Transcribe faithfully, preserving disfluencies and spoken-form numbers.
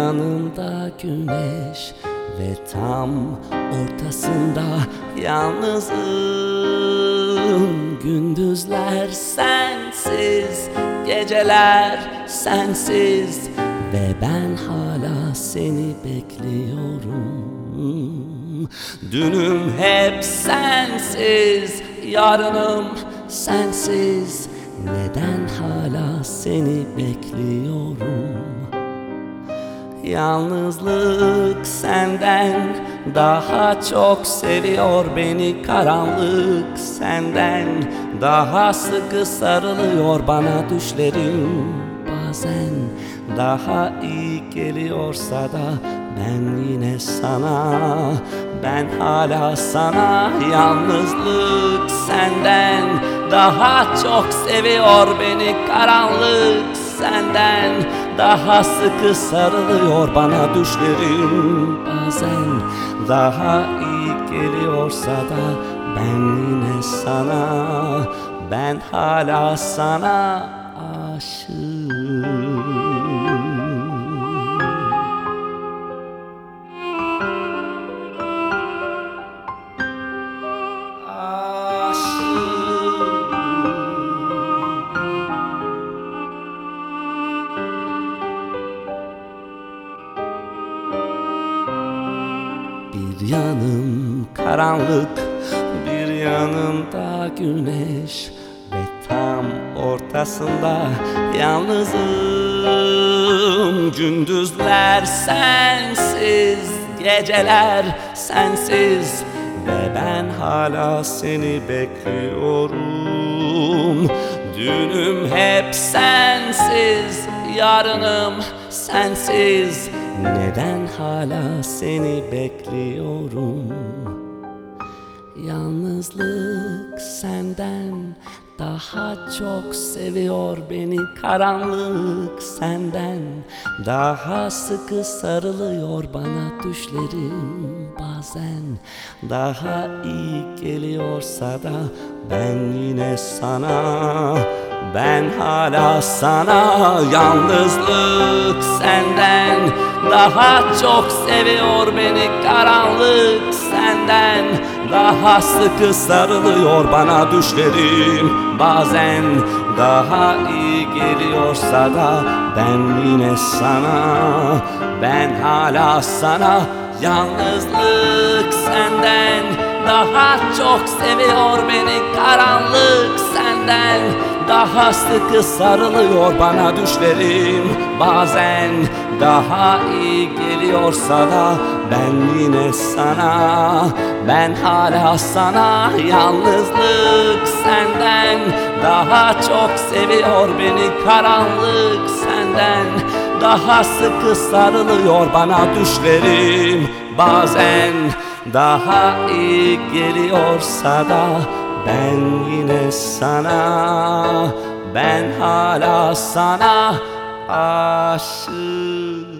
yanımda güneş ve tam ortasında yalnızım. Gündüzler sensiz, geceler sensiz ve ben hala seni bekliyorum. Dünüm hep sensiz, yarınım sensiz. Neden hala seni bekliyorum? Yalnızlık senden daha çok seviyor beni. Karanlık senden daha sıkı sarılıyor bana. Düşlerim bazen daha iyi geliyorsa da ben yine sana, ben hala sana. Yalnızlık senden daha çok seviyor beni. Karanlık senden daha sıkı sarılıyor bana. Düşlerim bazen daha iyi geliyorsa da ben yine sana, ben hala sana aşığım. Bir yanım karanlık, bir yanımda güneş ve tam ortasında yalnızım. Gündüzler sensiz, geceler sensiz ve ben hala seni bekliyorum. Dünüm hep sensiz, yarınım sensiz. Neden hala seni bekliyorum? Yalnızlık senden daha çok seviyor beni. Karanlık senden daha sıkı sarılıyor bana. Düşlerim bazen daha iyi geliyorsa da ben yine sana, ben hala sana. Yalnızlık senden daha çok seviyor beni. Karanlık senden daha sıkı sarılıyor bana. Düşlerim bazen daha iyi geliyorsa da ben yine sana, ben hala sana. Yalnızlık senden daha çok seviyor beni. Karanlık senden daha sıkı sarılıyor bana. Düşlerim bazen daha iyi geliyorsa da ben yine sana, ben hala sana. Yalnızlık senden daha çok seviyor beni. Karanlık senden daha sıkı sarılıyor bana. Düşlerim bazen daha iyi geliyorsa da ben yine sana, ben hala sana aşığım.